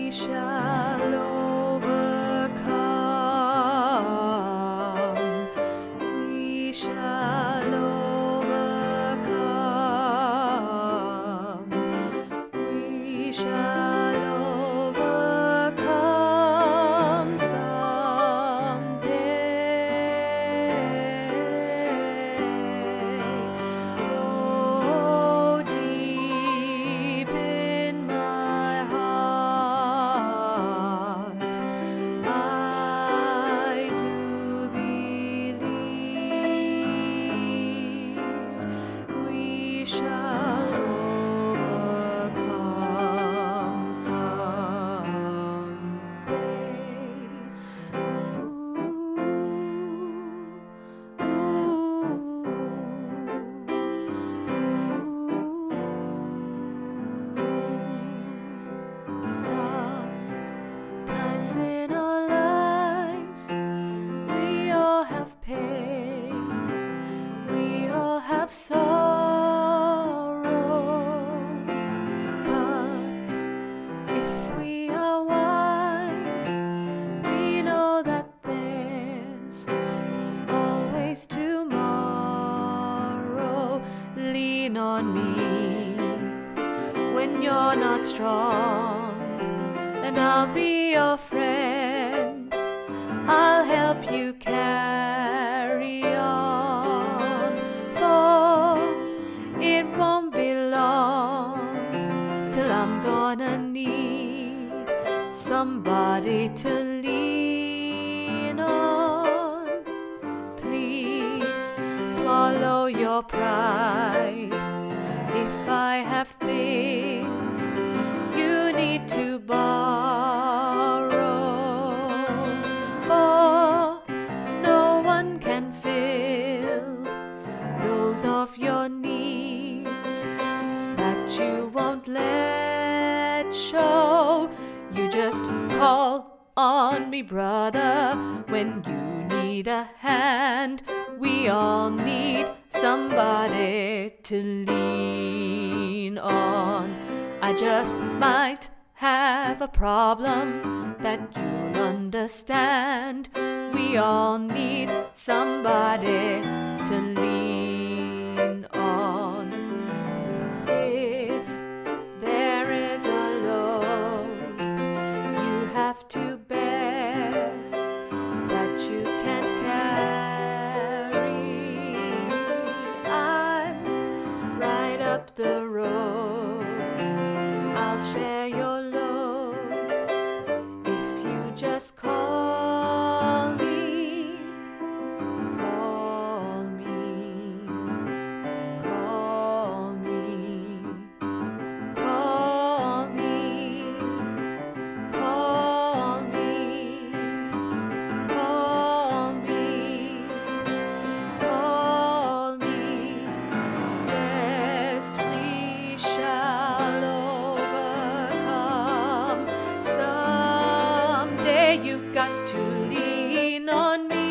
shall overcome. We shall overcome. We shall overcome someday. Oh, deep in my heart, I do believe we shall overcome someday. Sometimes in our lives we all have pain, we all have sorrow, but if we are wise, we know that there's always tomorrow. Lean on me when you're not strong, and I'll be your friend. I'll help you carry on, for it won't be long till I'm gonna need somebody to lean on. Please swallow your pride. If I have things you need to borrow, for no one can fill those of your needs that you won't let show. You just call on me, brother, when you need a hand. We all need somebody to lean on. I just might have a problem that you'll understand. We all need somebody to lean on. If there is a load you have to bear that you can't carry, I'm right up the road. I'll share your load if you just call me, call me, call me, call me, call me, call me, call me. Yes, we shall overcome someday. You've got to lean on me.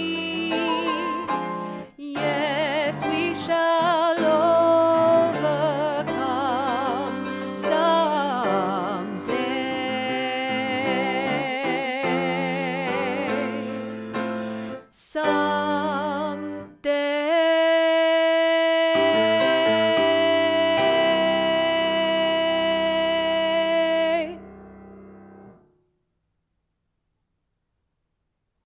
Yes, we shall overcome someday.